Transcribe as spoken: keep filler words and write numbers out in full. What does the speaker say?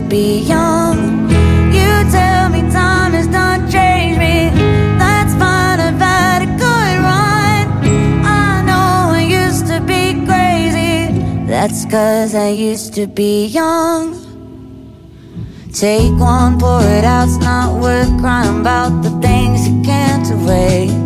be young. You tell me time has not changed me. That's fine, I've had a good run. I know I used to be crazy. That's 'cause I used to be young. Take one, pour it out, it's not worth crying about the things you can't erase.